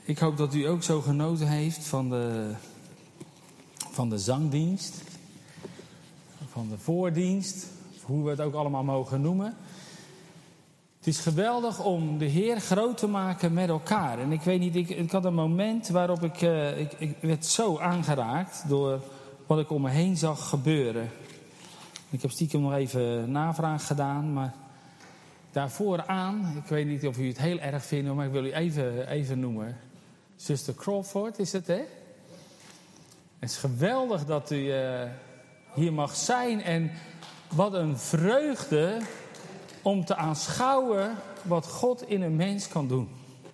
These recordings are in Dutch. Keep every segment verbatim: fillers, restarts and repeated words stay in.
Ik hoop dat u ook zo genoten heeft van de, van de zangdienst, van de voordienst, hoe we het ook allemaal mogen noemen. Het is geweldig om de Heer groot te maken met elkaar. En ik weet niet, ik, ik had een moment waarop ik, uh, ik, ik werd zo aangeraakt door wat ik om me heen zag gebeuren. Ik heb stiekem nog even navraag gedaan, maar daarvoor aan, ik weet niet of u het heel erg vindt, maar ik wil u even, even noemen. Zuster Crawford is het, hè? Het is geweldig dat u uh, hier mag zijn en wat een vreugde om te aanschouwen wat God in een mens kan doen.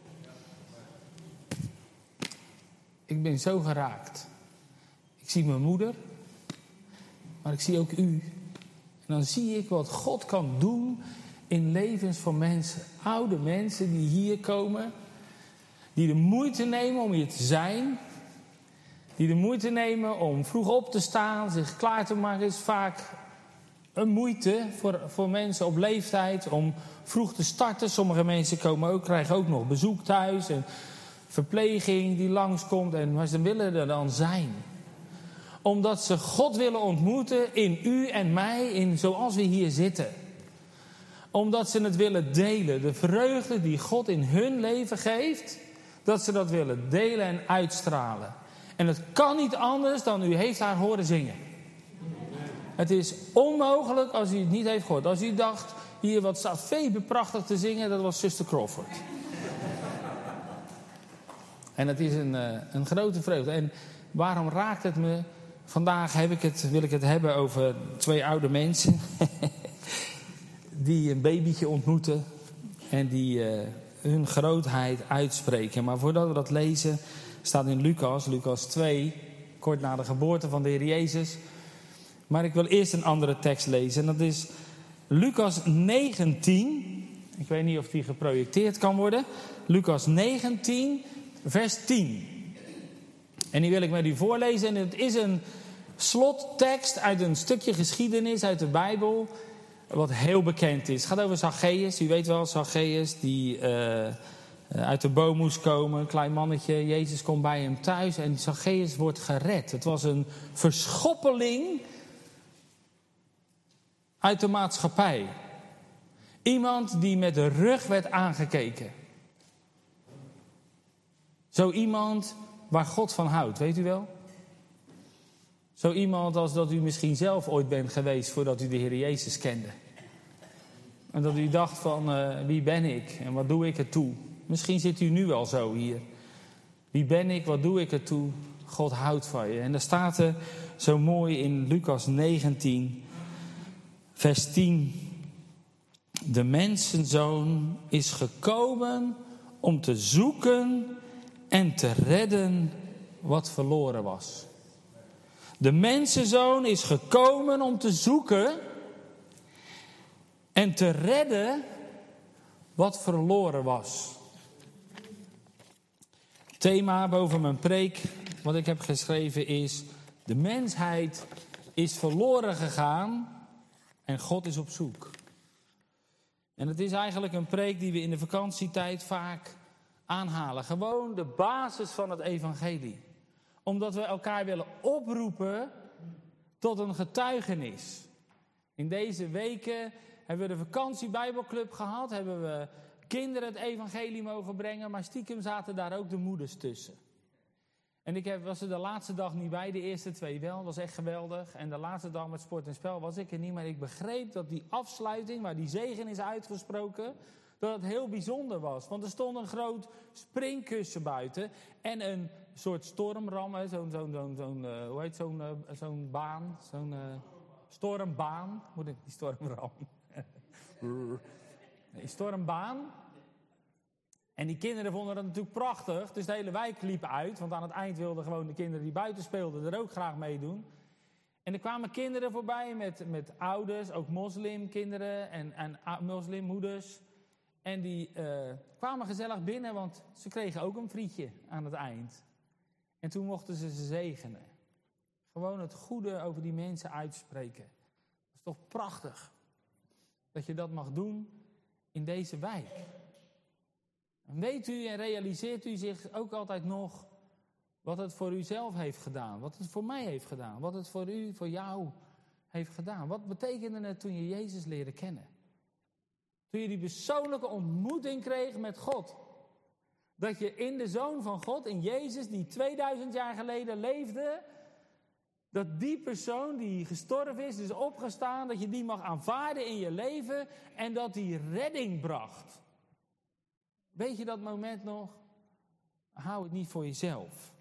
Ik ben zo geraakt. Ik zie mijn moeder, maar ik zie ook u. En dan zie ik wat God kan doen in levens van mensen. Oude mensen die hier komen, die de moeite nemen om hier te zijn, die de moeite nemen om vroeg op te staan, zich klaar te maken, is vaak een moeite voor, voor mensen op leeftijd om vroeg te starten. Sommige mensen komen ook, krijgen ook nog bezoek thuis en verpleging die langskomt. En, maar ze willen er dan zijn. Omdat ze God willen ontmoeten in u en mij, in zoals we hier zitten. Omdat ze het willen delen. De vreugde die God in hun leven geeft, dat ze dat willen delen en uitstralen. En het kan niet anders dan u heeft haar horen zingen. Het is onmogelijk als u het niet heeft gehoord. Als u dacht, hier wat staat Febe prachtig te zingen, dat was zuster Crawford. En het is een, uh, een grote vreugde. En waarom raakt het me? Vandaag heb ik het, wil ik het hebben over twee oude mensen. Die een babytje ontmoeten. En die uh, hun grootheid uitspreken. Maar voordat we dat lezen, staat in Lucas, Lucas twee, kort na de geboorte van de Heer Jezus. Maar ik wil eerst een andere tekst lezen. En dat is Lucas negentien. Ik weet niet of die geprojecteerd kan worden. Lucas negentien, vers tien. En die wil ik met u voorlezen. En het is een slottekst uit een stukje geschiedenis uit de Bijbel, wat heel bekend is. Het gaat over Zacchaeus. U weet wel, Zacchaeus die uh, uit de boom moest komen. Een klein mannetje. Jezus komt bij hem thuis. En Zacchaeus wordt gered. Het was een verschoppeling uit de maatschappij. Iemand die met de rug werd aangekeken. Zo iemand waar God van houdt, weet u wel? Zo iemand als dat u misschien zelf ooit bent geweest voordat u de Heer Jezus kende. En dat u dacht van, uh, wie ben ik en wat doe ik ertoe? Misschien zit u nu al zo hier. Wie ben ik, wat doe ik ertoe? God houdt van je. En daar staat er zo mooi in Lucas negentien, vers tien. De mensenzoon is gekomen om te zoeken en te redden wat verloren was. De mensenzoon is gekomen om te zoeken en te redden wat verloren was. Het thema boven mijn preek, wat ik heb geschreven, is: de mensheid is verloren gegaan en God is op zoek. En het is eigenlijk een preek die we in de vakantietijd vaak aanhalen. Gewoon de basis van het evangelie. Omdat we elkaar willen oproepen tot een getuigenis. In deze weken hebben we de vakantiebijbelclub gehad. Hebben we kinderen het evangelie mogen brengen. Maar stiekem zaten daar ook de moeders tussen. En ik heb, was er de laatste dag niet bij. De eerste twee wel. Dat was echt geweldig. En de laatste dag met sport en spel was ik er niet. Maar ik begreep dat die afsluiting, waar die zegen is uitgesproken, dat het heel bijzonder was. Want er stond een groot springkussen buiten. En een soort stormram. Zo'n, zo'n, zo'n, zo'n uh, hoe heet zo'n, uh, zo'n baan. Zo'n uh, stormbaan. Moet ik die stormram? nee, stormbaan. En die kinderen vonden dat natuurlijk prachtig. Dus de hele wijk liep uit. Want aan het eind wilden gewoon de kinderen die buiten speelden er ook graag meedoen. En er kwamen kinderen voorbij met, met ouders. Ook moslimkinderen en, en moslimmoeders. En die uh, kwamen gezellig binnen, want ze kregen ook een frietje aan het eind. En toen mochten ze ze zegenen. Gewoon het goede over die mensen uitspreken. Dat is toch prachtig. Dat je dat mag doen in deze wijk. En weet u en realiseert u zich ook altijd nog wat het voor u zelf heeft gedaan? Wat het voor mij heeft gedaan? Wat het voor u, voor jou heeft gedaan? Wat betekende het toen je Jezus leerde kennen? Toen je die persoonlijke ontmoeting kreeg met God. Dat je in de Zoon van God, in Jezus, die tweeduizend jaar geleden leefde, dat die persoon die gestorven is, is opgestaan, dat je die mag aanvaarden in je leven en dat die redding bracht. Weet je dat moment nog? Hou het niet voor jezelf.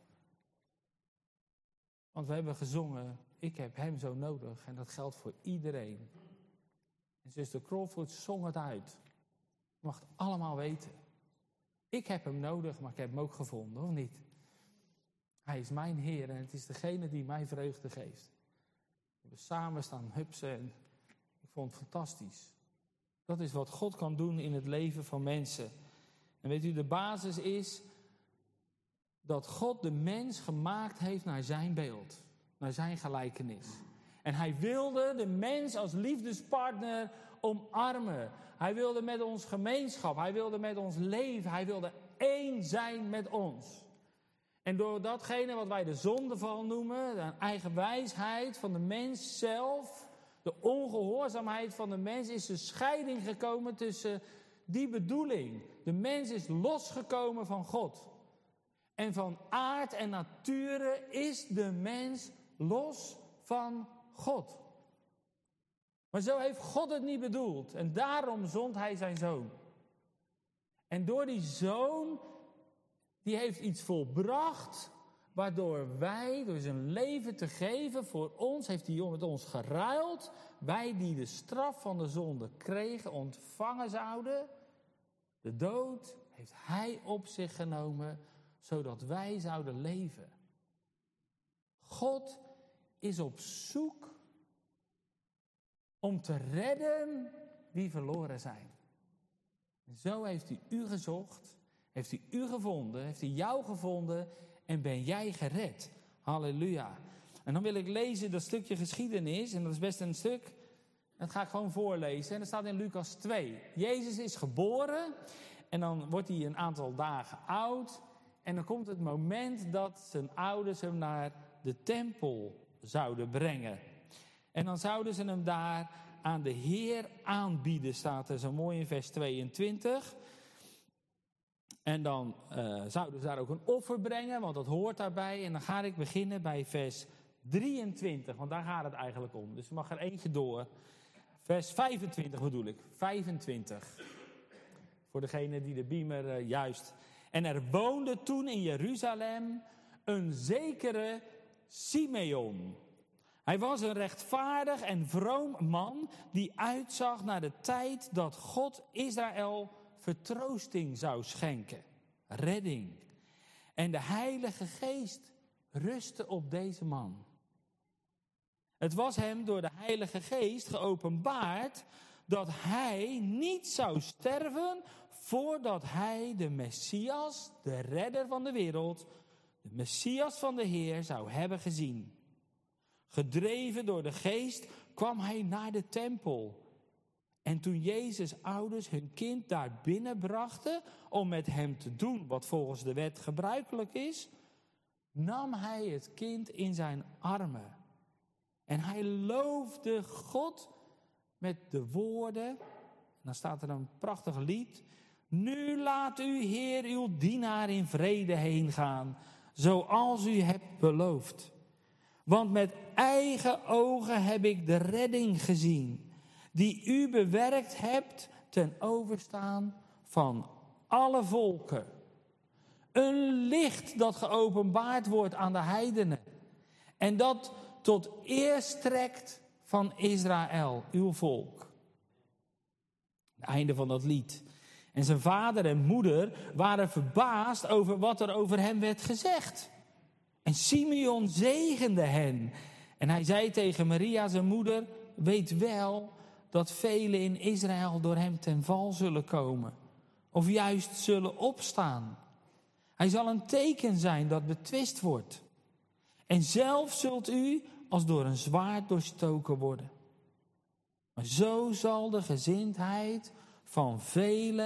Want we hebben gezongen, ik heb hem zo nodig en dat geldt voor iedereen. En zuster Crawford zong het uit. Je mag het allemaal weten. Ik heb hem nodig, maar ik heb hem ook gevonden, of niet? Hij is mijn Heer en het is degene die mij vreugde geeft. We hebben samen staan hupsen en ik vond het fantastisch. Dat is wat God kan doen in het leven van mensen. En weet u, de basis is dat God de mens gemaakt heeft naar zijn beeld, naar zijn gelijkenis. En hij wilde de mens als liefdespartner omarmen. Hij wilde met ons gemeenschap, hij wilde met ons leven, hij wilde één zijn met ons. En door datgene wat wij de zondeval noemen, de eigen wijsheid van de mens zelf, de ongehoorzaamheid van de mens, is de scheiding gekomen tussen die bedoeling. De mens is losgekomen van God. En van aard en nature is de mens los van God. Maar zo heeft God het niet bedoeld. En daarom zond hij zijn zoon. En door die zoon, die heeft iets volbracht, waardoor wij, door zijn leven te geven voor ons, heeft hij met ons geruild. Wij die de straf van de zonde kregen, ontvangen zouden. De dood heeft hij op zich genomen, zodat wij zouden leven. God is op zoek om te redden wie verloren zijn. En zo heeft hij u gezocht, heeft hij u gevonden, heeft hij jou gevonden en ben jij gered. Halleluja. En dan wil ik lezen dat stukje geschiedenis, en dat is best een stuk. Dat ga ik gewoon voorlezen. En dat staat in Lucas twee. Jezus is geboren en dan wordt hij een aantal dagen oud. En dan komt het moment dat zijn ouders hem naar de tempel zouden brengen. En dan zouden ze hem daar aan de Heer aanbieden, staat er zo mooi in vers tweeëntwintig. En dan uh, zouden ze daar ook een offer brengen, want dat hoort daarbij. En dan ga ik beginnen bij vers drieëntwintig, want daar gaat het eigenlijk om. Dus er mag er eentje door. Vers vijfentwintig bedoel ik, vijfentwintig. Voor degene die de beamer uh, juist... En er woonde toen in Jeruzalem een zekere Simeon. Hij was een rechtvaardig en vroom man die uitzag naar de tijd dat God Israël vertroosting zou schenken. Redding. En de Heilige Geest rustte op deze man. Het was hem door de Heilige Geest geopenbaard dat hij niet zou sterven voordat hij de Messias, de redder van de wereld, de Messias van de Heer zou hebben gezien. Gedreven door de Geest kwam hij naar de tempel. En toen Jezus' ouders hun kind daar binnenbrachten om met hem te doen wat volgens de wet gebruikelijk is, nam hij het kind in zijn armen. En hij loofde God met de woorden, en dan staat er een prachtig lied. Nu laat u, Heer, uw dienaar in vrede heen gaan, zoals u hebt beloofd. Want met eigen ogen heb ik de redding gezien, die u bewerkt hebt ten overstaan van alle volken. Een licht dat geopenbaard wordt aan de heidenen. En dat tot eer strekt van Israël, uw volk. Het einde van dat lied. En zijn vader en moeder waren verbaasd over wat er over hem werd gezegd. En Simeon zegende hen. En hij zei tegen Maria, zijn moeder, weet wel dat velen in Israël door hem ten val zullen komen. Of juist zullen opstaan. Hij zal een teken zijn dat betwist wordt. En zelf zult u als door een zwaard doorstoken worden. Maar zo zal de gezindheid van velen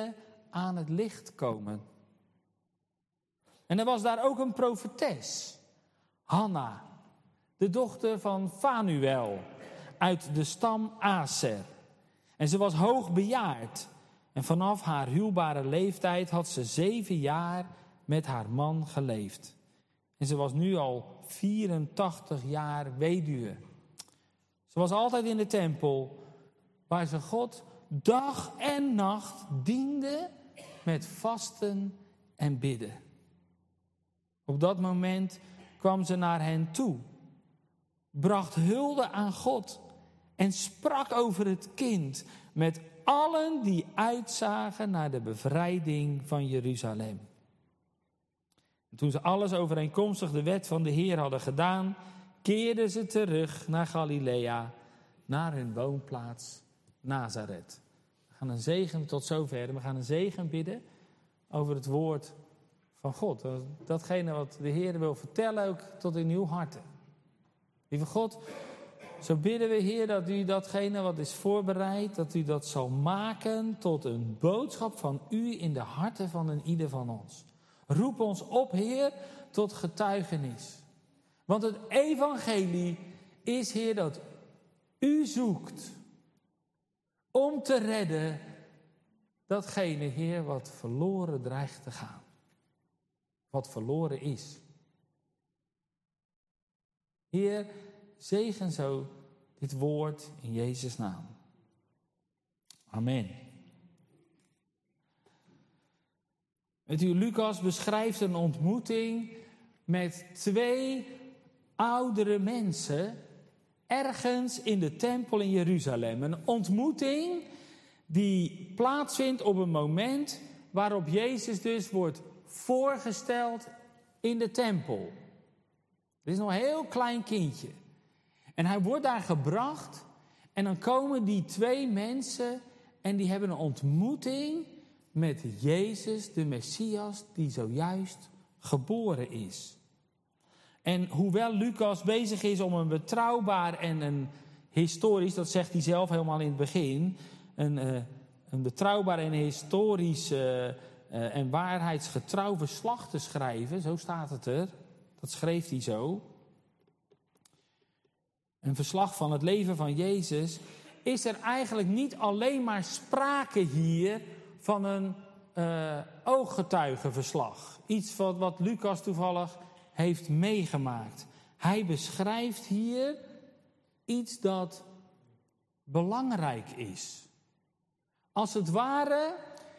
aan het licht komen. En er was daar ook een profetes, Hanna, de dochter van Fanuel, uit de stam Aser. En ze was hoogbejaard. En vanaf haar huwbare leeftijd had ze zeven jaar met haar man geleefd. En ze was nu al vierentachtig jaar weduwe. Ze was altijd in de tempel, waar ze God dag en nacht diende met vasten en bidden. Op dat moment kwam ze naar hen toe, bracht hulde aan God en sprak over het kind met allen die uitzagen naar de bevrijding van Jeruzalem. En toen ze alles overeenkomstig de wet van de Heer hadden gedaan, keerden ze terug naar Galilea, naar hun woonplaats Nazareth. We gaan een zegen tot zover. We gaan een zegen bidden over het woord van God. Datgene wat de Heer wil vertellen ook tot in uw harten. Lieve God, zo bidden we, Heer, dat u datgene wat is voorbereid, dat u dat zal maken tot een boodschap van u in de harten van een ieder van ons. Roep ons op, Heer, tot getuigenis. Want het evangelie is, Heer, dat u zoekt om te redden datgene, Heer, wat verloren dreigt te gaan. Wat verloren is. Heer, zegen zo dit woord in Jezus' naam. Amen. Weet u, Lucas beschrijft een ontmoeting met twee oudere mensen ergens in de tempel in Jeruzalem. Een ontmoeting die plaatsvindt op een moment waarop Jezus dus wordt voorgesteld in de tempel. Het is nog een heel klein kindje. En hij wordt daar gebracht en dan komen die twee mensen en die hebben een ontmoeting met Jezus, de Messias, die zojuist geboren is. En hoewel Lucas bezig is om een betrouwbaar en een historisch, dat zegt hij zelf helemaal in het begin, een, uh, een betrouwbaar en historisch uh, uh, en waarheidsgetrouw verslag te schrijven, zo staat het er, dat schreef hij zo. Een verslag van het leven van Jezus, is er eigenlijk niet alleen maar sprake hier van een uh, ooggetuigenverslag. Iets wat, wat Lucas toevallig heeft meegemaakt. Hij beschrijft hier iets dat belangrijk is. Als het ware,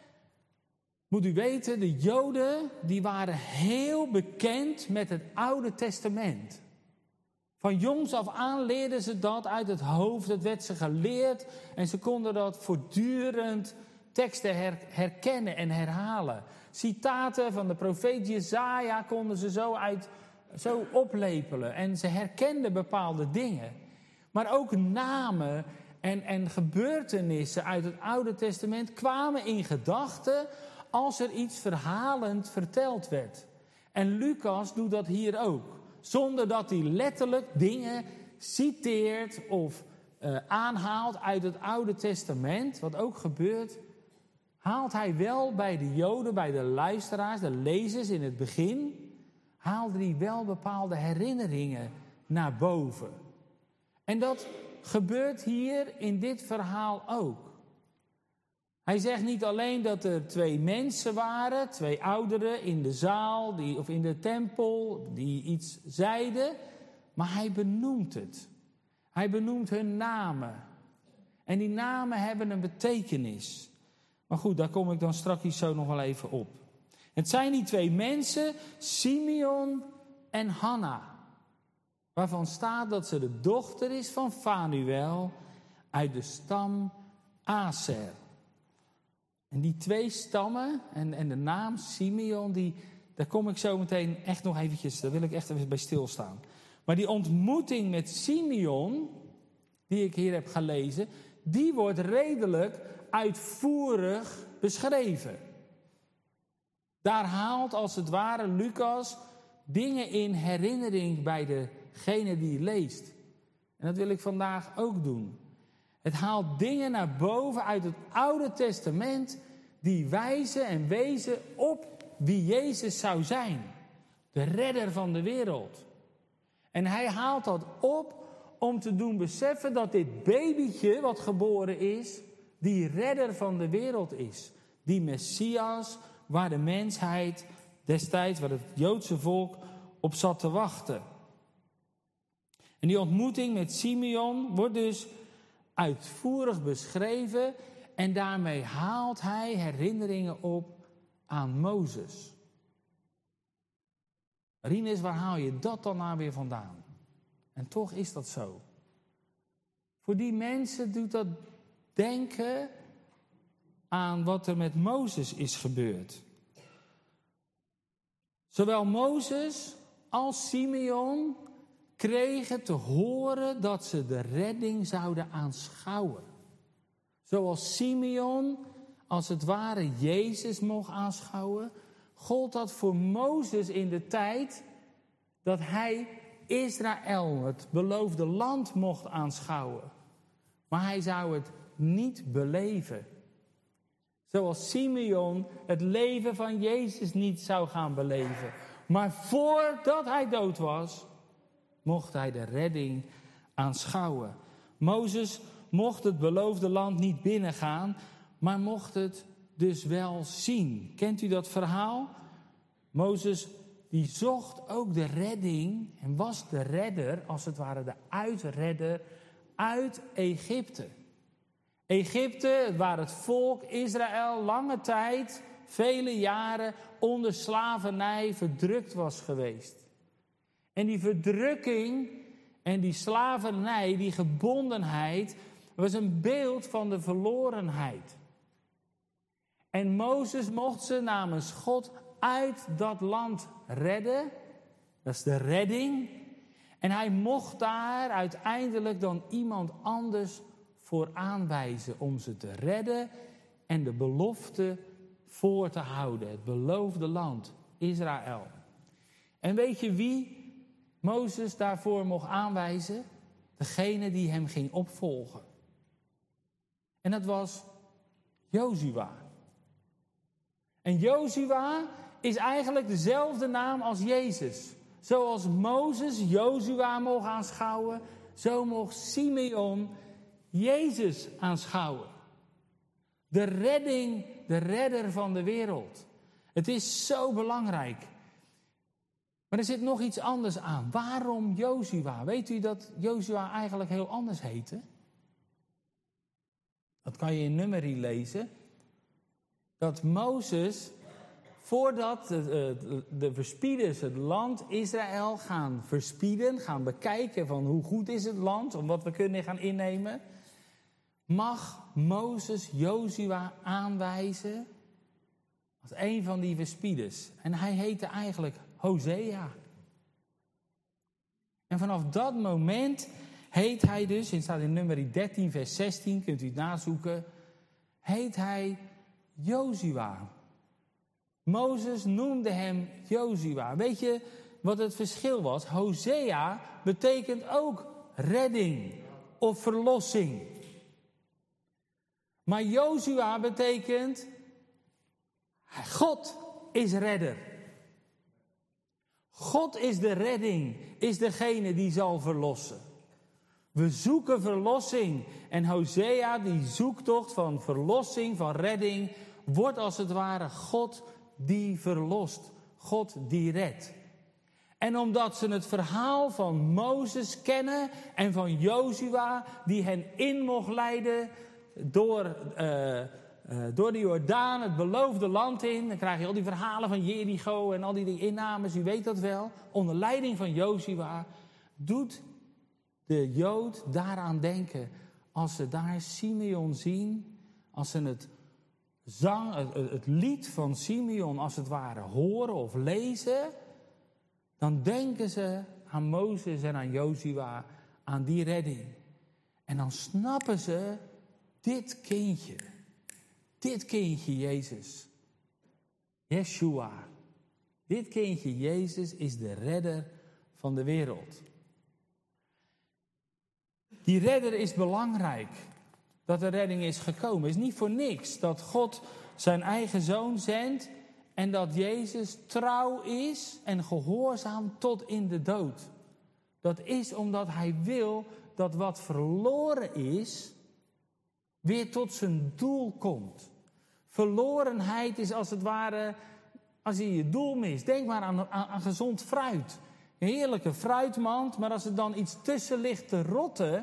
moet u weten, de Joden die waren heel bekend met het Oude Testament. Van jongs af aan leerden ze dat uit het hoofd, het werd ze geleerd en ze konden dat voortdurend teksten her, herkennen en herhalen. Citaten van de profeet Jesaja konden ze zo, uit, zo oplepelen en ze herkenden bepaalde dingen. Maar ook namen en, en gebeurtenissen uit het Oude Testament kwamen in gedachten als er iets verhalend verteld werd. En Lucas doet dat hier ook. Zonder dat hij letterlijk dingen citeert of uh, aanhaalt uit het Oude Testament, wat ook gebeurt, haalt hij wel bij de Joden, bij de luisteraars, de lezers in het begin, haalde hij wel bepaalde herinneringen naar boven. En dat gebeurt hier in dit verhaal ook. Hij zegt niet alleen dat er twee mensen waren, twee ouderen in de zaal die, of in de tempel die iets zeiden, maar hij benoemt het. Hij benoemt hun namen. En die namen hebben een betekenis. Maar goed, daar kom ik dan straks zo nog wel even op. Het zijn die twee mensen, Simeon en Hanna, waarvan staat dat ze de dochter is van Fanuel uit de stam Aser. En die twee stammen en, en de naam Simeon, die, daar kom ik zo meteen echt nog eventjes, daar wil ik echt even bij stilstaan. Maar die ontmoeting met Simeon, die ik hier heb gelezen, die wordt redelijk uitvoerig beschreven. Daar haalt als het ware Lucas dingen in herinnering bij degene die leest. En dat wil ik vandaag ook doen. Het haalt dingen naar boven uit het Oude Testament die wijzen en wezen op wie Jezus zou zijn. De redder van de wereld. En hij haalt dat op om te doen beseffen dat dit babytje wat geboren is, die redder van de wereld is. Die Messias waar de mensheid destijds, waar het Joodse volk op zat te wachten. En die ontmoeting met Simeon wordt dus uitvoerig beschreven en daarmee haalt hij herinneringen op aan Mozes. Rinus, waar haal je dat dan nou weer vandaan? En toch is dat zo. Voor die mensen doet dat denken aan wat er met Mozes is gebeurd. Zowel Mozes als Simeon kregen te horen dat ze de redding zouden aanschouwen. Zoals Simeon als het ware Jezus mocht aanschouwen, gold dat voor Mozes in de tijd dat hij Israël, het beloofde land, mocht aanschouwen. Maar hij zou het niet beleven. Zoals Simeon het leven van Jezus niet zou gaan beleven. Maar voordat hij dood was, mocht hij de redding aanschouwen. Mozes mocht het beloofde land niet binnengaan, maar mocht het dus wel zien. Kent u dat verhaal? Mozes die zocht ook de redding en was de redder, als het ware de uitredder, uit Egypte. Egypte, waar het volk Israël lange tijd, vele jaren onder slavernij verdrukt was geweest. En die verdrukking en die slavernij, die gebondenheid, was een beeld van de verlorenheid. En Mozes mocht ze namens God uit dat land redden. Dat is de redding. En hij mocht daar uiteindelijk dan iemand anders voor aanwijzen om ze te redden en de belofte voor te houden. Het beloofde land, Israël. En weet je wie Mozes daarvoor mocht aanwijzen? Degene die hem ging opvolgen. En dat was Jozua. En Jozua is eigenlijk dezelfde naam als Jezus. Zoals Mozes Jozua mocht aanschouwen, zo mocht Simeon Jezus aanschouwen. De redding, de redder van de wereld. Het is zo belangrijk. Maar er zit nog iets anders aan. Waarom Jozua? Weet u dat Jozua eigenlijk heel anders heette? Dat kan je in Numeri lezen. Dat Mozes, voordat de, de verspieders het land Israël gaan verspieden, gaan bekijken van hoe goed is het land, om wat we kunnen gaan innemen, mag Mozes Jozua aanwijzen als een van die verspieders. En hij heette eigenlijk Hosea. En vanaf dat moment heet hij dus, het staat in Numeri dertien vers zestien, kunt u het nazoeken, heet hij Jozua. Mozes noemde hem Jozua. Weet je wat het verschil was? Hosea betekent ook redding of verlossing. Maar Jozua betekent God is redder. God is de redding, is degene die zal verlossen. We zoeken verlossing. En Hosea, die zoektocht van verlossing, van redding, wordt als het ware God die verlost. God die redt. En omdat ze het verhaal van Mozes kennen en van Jozua, die hen in mocht leiden door, uh, uh, door de Jordaan, het beloofde land in. Dan krijg je al die verhalen van Jericho en al die innames, u weet dat wel. Onder leiding van Jozua doet de Jood daaraan denken. Als ze daar Simeon zien, als ze het zang, het, het lied van Simeon als het ware horen of lezen, dan denken ze aan Mozes en aan Jozua, aan die redding. En dan snappen ze, dit kindje, dit kindje Jezus, Yeshua, dit kindje Jezus is de redder van de wereld. Die redder is belangrijk. Dat de redding is gekomen. Het is niet voor niks dat God zijn eigen zoon zendt en dat Jezus trouw is en gehoorzaam tot in de dood. Dat is omdat hij wil dat wat verloren is, weer tot zijn doel komt. Verlorenheid is als het ware, als je je doel mist. Denk maar aan, aan, aan gezond fruit. Een heerlijke fruitmand, maar als er dan iets tussen ligt te rotten,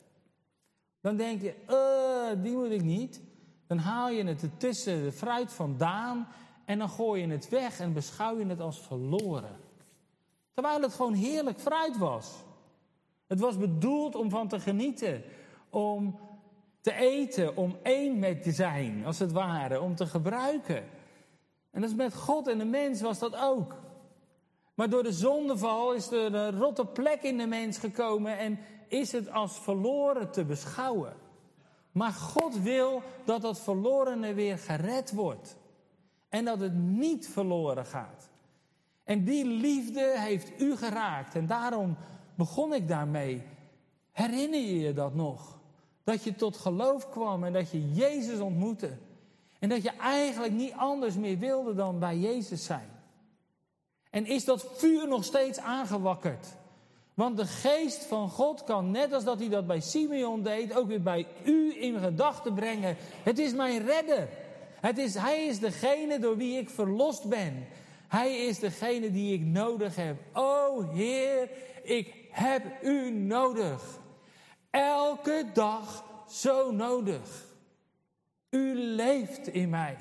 dan denk je, uh, die moet ik niet. Dan haal je het er tussen de fruit vandaan en dan gooi je het weg en beschouw je het als verloren. Terwijl het gewoon heerlijk fruit was. Het was bedoeld om van te genieten, om te eten, om één met te zijn, als het ware, om te gebruiken. En dat is met God en de mens was dat ook. Maar door de zondeval is er een rotte plek in de mens gekomen en is het als verloren te beschouwen. Maar God wil dat dat verlorene weer gered wordt. En dat het niet verloren gaat. En die liefde heeft u geraakt. En daarom begon ik daarmee. Herinner je je dat nog? Dat je tot geloof kwam en dat je Jezus ontmoette. En dat je eigenlijk niet anders meer wilde dan bij Jezus zijn. En is dat vuur nog steeds aangewakkerd? Want de geest van God kan, net als dat hij dat bij Simeon deed, ook weer bij u in gedachten brengen. Het is mijn redder. Het is, hij is degene door wie ik verlost ben. Hij is degene die ik nodig heb. O Heer, ik heb u nodig. Elke dag zo nodig. U leeft in mij.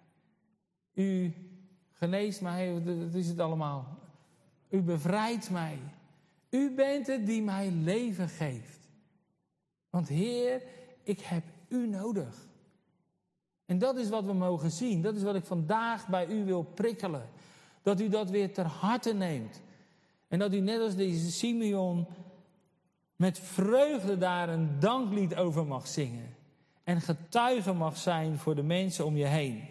U geneest mij, dat is het allemaal. U bevrijdt mij. U bent het die mij leven geeft. Want Heer, ik heb u nodig. En dat is wat we mogen zien. Dat is wat ik vandaag bij u wil prikkelen. Dat u dat weer ter harte neemt. En dat u net als deze Simeon met vreugde daar een danklied over mag zingen. En getuige mag zijn voor de mensen om je heen.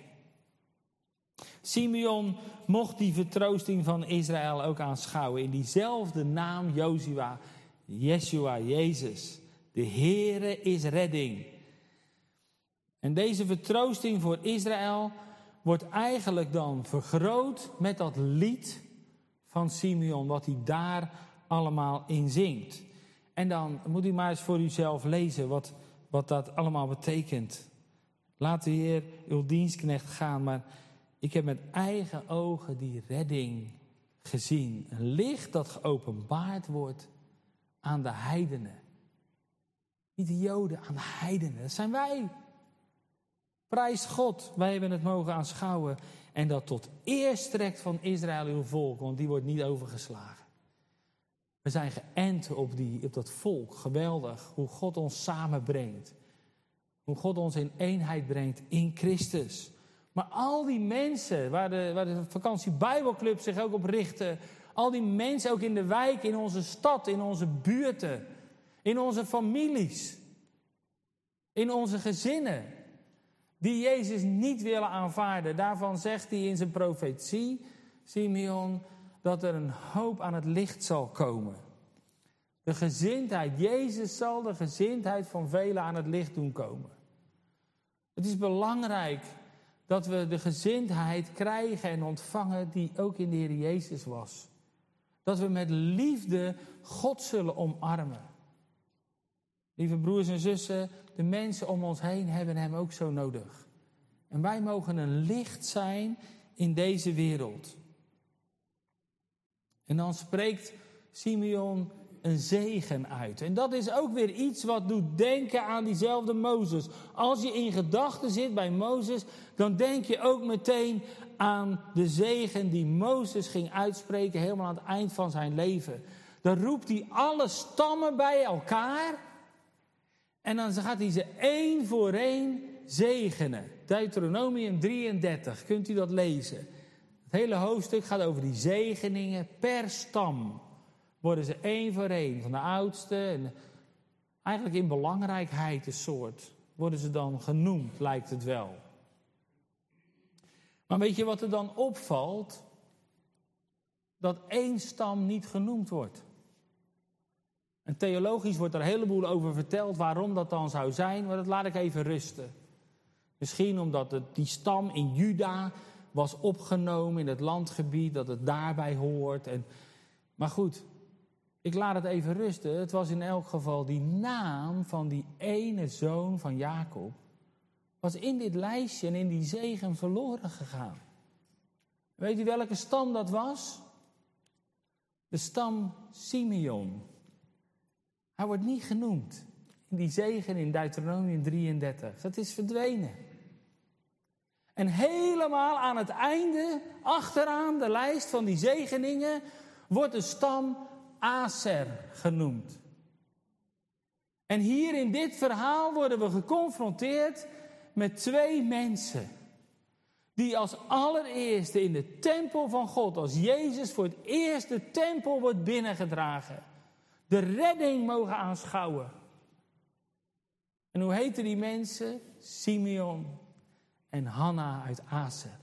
Simeon mocht die vertroosting van Israël ook aanschouwen. In diezelfde naam Jozua, Yeshua, Jezus. De Heere is redding. En deze vertroosting voor Israël wordt eigenlijk dan vergroot met dat lied van Simeon, wat hij daar allemaal in zingt. En dan moet u maar eens voor uzelf lezen wat, wat dat allemaal betekent. Laat de Heer uw dienstknecht gaan, maar ik heb met eigen ogen die redding gezien. Een licht dat geopenbaard wordt aan de heidenen. Niet de Joden, aan de heidenen. Dat zijn wij. Prijs God, wij hebben het mogen aanschouwen. En dat tot eer strekt van Israël uw volk, want die wordt niet overgeslagen. We zijn geënt op, die, op dat volk. Geweldig, hoe God ons samenbrengt. Hoe God ons in eenheid brengt in Christus. Maar al die mensen, waar de, waar de vakantie Bijbelclub zich ook op richtte. Al die mensen ook in de wijk, in onze stad, in onze buurten. In onze families. In onze gezinnen. Die Jezus niet willen aanvaarden. Daarvan zegt hij in zijn profetie, Simeon, dat er een hoop aan het licht zal komen. De gezindheid, Jezus zal de gezindheid van velen aan het licht doen komen. Het is belangrijk dat we de gezindheid krijgen en ontvangen die ook in de Heer Jezus was. Dat we met liefde God zullen omarmen. Lieve broers en zussen, de mensen om ons heen hebben hem ook zo nodig. En wij mogen een licht zijn in deze wereld. En dan spreekt Simeon een zegen uit. En dat is ook weer iets wat doet denken aan diezelfde Mozes. Als je in gedachten zit bij Mozes, dan denk je ook meteen aan de zegen die Mozes ging uitspreken helemaal aan het eind van zijn leven. Dan roept hij alle stammen bij elkaar en dan gaat hij ze één voor één zegenen. Deuteronomium drieëndertig, kunt u dat lezen? Het hele hoofdstuk gaat over die zegeningen per stam. Worden ze één voor één, van de oudste en eigenlijk in belangrijkheid een soort, worden ze dan genoemd, lijkt het wel. Maar weet je wat er dan opvalt? Dat één stam niet genoemd wordt. En theologisch wordt er een heleboel over verteld waarom dat dan zou zijn, maar dat laat ik even rusten. Misschien omdat het, die stam in Juda was opgenomen in het landgebied, dat het daarbij hoort. En, maar goed, ik laat het even rusten. Het was in elk geval die naam van die ene zoon van Jacob, was in dit lijstje en in die zegen verloren gegaan. Weet u welke stam dat was? De stam Simeon. Hij wordt niet genoemd in die zegen in Deuteronomium drieëndertig. Dat is verdwenen. En helemaal aan het einde, achteraan de lijst van die zegeningen, wordt de stam Aser genoemd. En hier in dit verhaal worden we geconfronteerd met twee mensen die als allereerste in de tempel van God, als Jezus voor het eerst de tempel wordt binnengedragen, de redding mogen aanschouwen. En hoe heten die mensen? Simeon en Hanna uit Aser.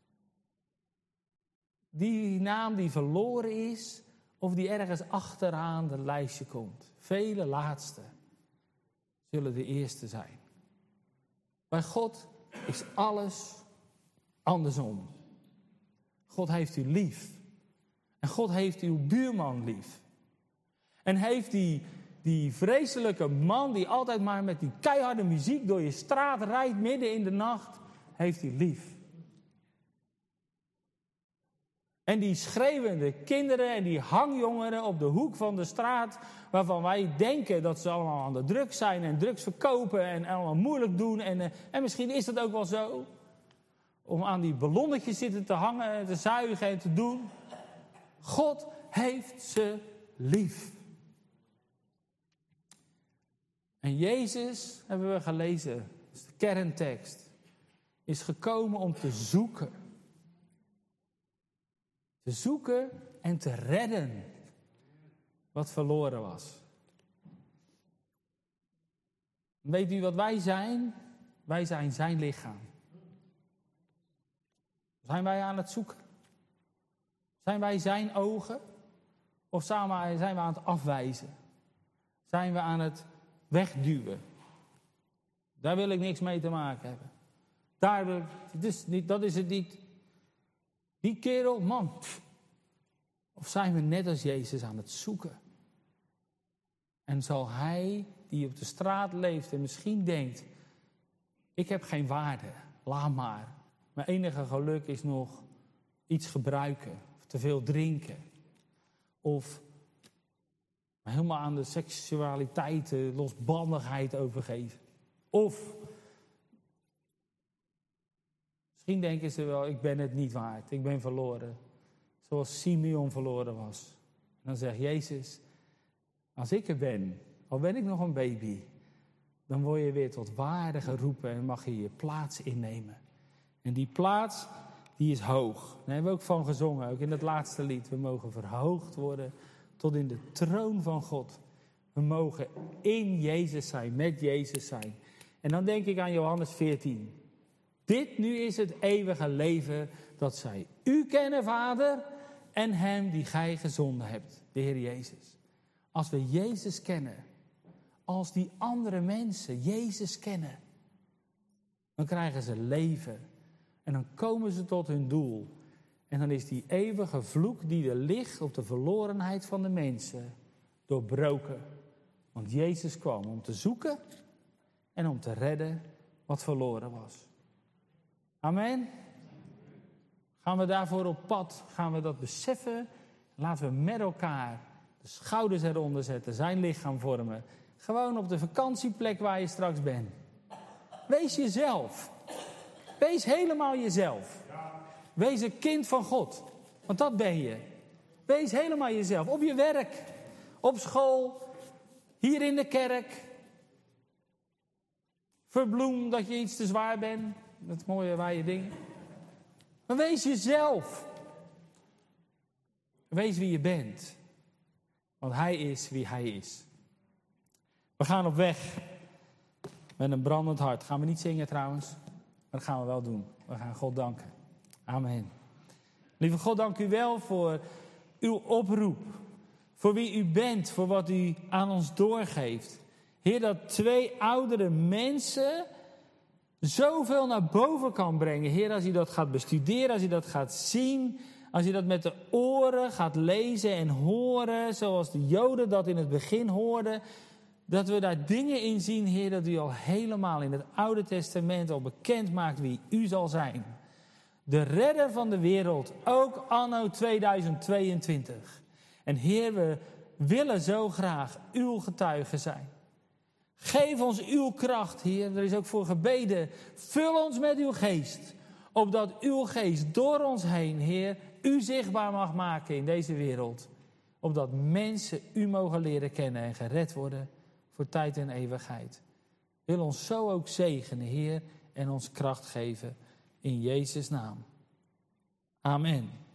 Die naam die verloren is, of die ergens achteraan de lijstje komt. Vele laatste zullen de eerste zijn. Bij God is alles andersom. God heeft u lief. En God heeft uw buurman lief. En heeft die, die vreselijke man die altijd maar met die keiharde muziek door je straat rijdt midden in de nacht, heeft u lief. En die schreeuwende kinderen en die hangjongeren op de hoek van de straat, waarvan wij denken dat ze allemaal aan de drugs zijn en drugs verkopen en allemaal moeilijk doen. En, en misschien is dat ook wel zo. Om aan die ballonnetjes zitten te hangen, te zuigen en te doen. God heeft ze lief. En Jezus, hebben we gelezen, dat is de kerntekst, is gekomen om te zoeken. Te zoeken en te redden wat verloren was. Weet u wat wij zijn? Wij zijn zijn lichaam. Zijn wij aan het zoeken? Zijn wij zijn ogen? Of zijn we aan het afwijzen? Zijn we aan het wegduwen? Daar wil ik niks mee te maken hebben. Daar wil ik, dus niet, dat is het niet. Die kerel, man. Pff. Of zijn we net als Jezus aan het zoeken? En zal hij, die op de straat leeft en misschien denkt, ik heb geen waarde, laat maar. Mijn enige geluk is nog iets gebruiken, of te veel drinken. Of helemaal aan de seksualiteit, de losbandigheid overgeven. Of misschien denken ze wel, ik ben het niet waard, ik ben verloren. Zoals Simeon verloren was. En dan zegt Jezus, als ik er ben, al ben ik nog een baby, dan word je weer tot waarde geroepen en mag je je plaats innemen. En die plaats, die is hoog. Daar hebben we ook van gezongen, ook in het laatste lied. We mogen verhoogd worden tot in de troon van God. We mogen in Jezus zijn, met Jezus zijn. En dan denk ik aan Johannes veertien. Dit nu is het eeuwige leven, dat zij u kennen, Vader, en hem die gij gezonden hebt, de Heer Jezus. Als we Jezus kennen, als die andere mensen Jezus kennen, dan krijgen ze leven. En dan komen ze tot hun doel. En dan is die eeuwige vloek die er ligt op de verlorenheid van de mensen doorbroken. Want Jezus kwam om te zoeken en om te redden wat verloren was. Amen. Gaan we daarvoor op pad? Gaan we dat beseffen? Laten we met elkaar de schouders eronder zetten, zijn lichaam vormen. Gewoon op de vakantieplek waar je straks bent. Wees jezelf. Wees helemaal jezelf. Wees een kind van God. Want dat ben je. Wees helemaal jezelf. Op je werk. Op school. Hier in de kerk. Verbloem dat je iets te zwaar bent. Dat mooie wijde ding. Maar wees jezelf. Wees wie je bent. Want hij is wie hij is. We gaan op weg. Met een brandend hart. Gaan we niet zingen trouwens. Maar dat gaan we wel doen. We gaan God danken. Amen. Lieve God, dank u wel voor uw oproep. Voor wie u bent. Voor wat u aan ons doorgeeft. Heer, dat twee oudere mensen zoveel naar boven kan brengen. Heer, als je dat gaat bestuderen, als je dat gaat zien, als je dat met de oren gaat lezen en horen, zoals de Joden dat in het begin hoorden, dat we daar dingen in zien, Heer, dat u al helemaal in het Oude Testament al bekend maakt wie u zal zijn. De redder van de wereld, ook anno tweeduizend tweeëntwintig. En Heer, we willen zo graag uw getuigen zijn. Geef ons uw kracht, Heer. Er is ook voor gebeden. Vul ons met uw geest. Opdat uw geest door ons heen, Heer, u zichtbaar mag maken in deze wereld. Opdat mensen u mogen leren kennen en gered worden voor tijd en eeuwigheid. Wil ons zo ook zegenen, Heer, en ons kracht geven. In Jezus' naam. Amen.